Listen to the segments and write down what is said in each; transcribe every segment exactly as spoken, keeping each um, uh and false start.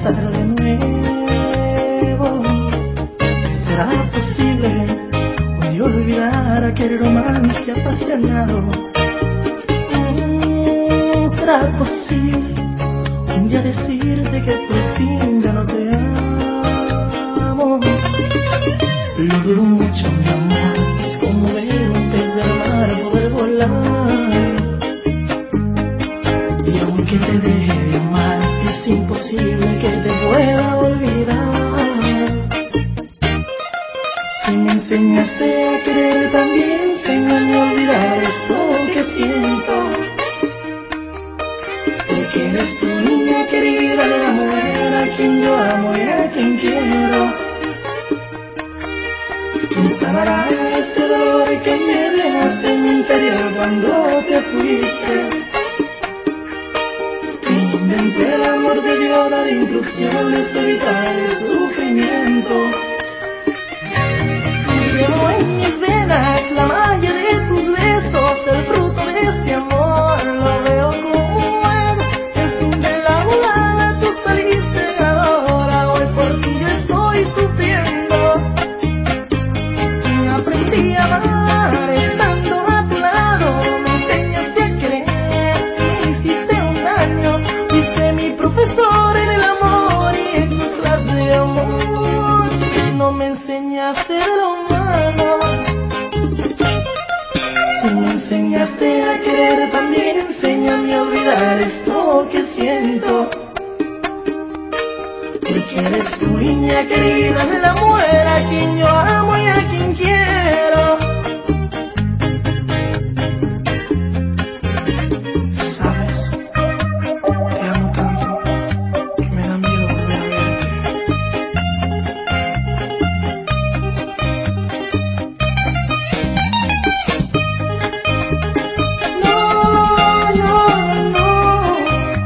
empezar de nuevo. ¿Será posible un día olvidar aquel romance apasionado? Mm, ¿Será posible un día decirte que por fin ya no te amo? Lo dudo mucho, mi amor, es como ver un pez del mar poder volar. Y aunque te deje de amar, es imposible que te pueda olvidar. Si me enseñaste a querer, también enséñame a olvidar esto que siento. Porque eres tu niña querida, la mujer a quien yo amo y a quien quiero. ¿Quién sanará este dolor que me dejaste en mi interior cuando te fuiste? Inventé el amor de Dios, dar inclusiones para evitar el sufrimiento. Llevo en mis venas la magia de tus besos, el fruto de este amor. Lo veo como era el fin de la volada, tú saliste ganadora. Hoy por ti yo estoy sufriendo. Aprendí a amar estando a tu lado, me enseñaste a querer, me hiciste un daño. Fuiste mi profesor en el amor y en tus clases de amor no me enseñaste de lo malo. Si me enseñaste a querer, también enséñame a olvidar esto que siento. Porque eres tu niña querida, la mujer a quien yo amo y a quien quiero. Sabes, te amo tanto que me da miedo volver a verte. No, no, no.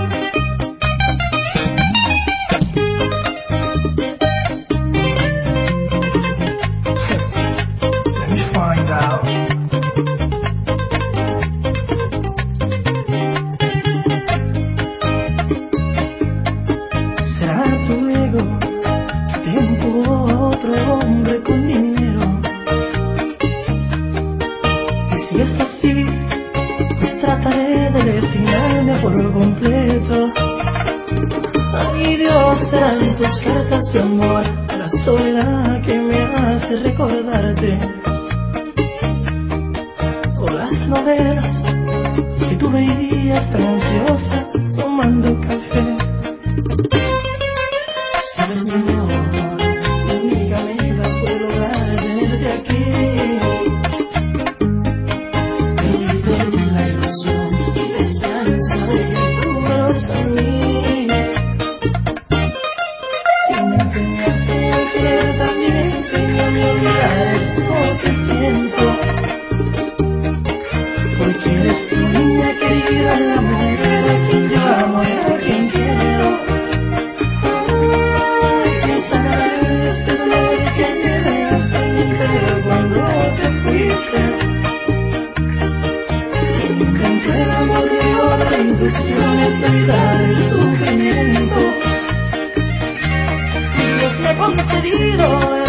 Let me find out. ¿Será tu ego que te empujó a otro hombre con dinero? Y si es así, pues trataré de resignarme por completo. Ay Dios, serán tus cartas de amor, la soledad que me hace recordarte. O las novelas que tú veías tan ansiosa tomando café. Sabes, mi amor, la única manera fue lograr tenerte aquí. Perdí la ilusión y la esperanza de que tú me los a mí. Si me enseñaste a querer, también enséñame a olvidar esto que siento. Porque eres tu niña querida, la mujer a quien yo amo y a quien quiero. Ay, quién sanará este dolor que me dejaste en mi interior cuando te fuiste. Inventé el amor de Dios, la intuición es evitar el sufrimiento. Dios me ha concedido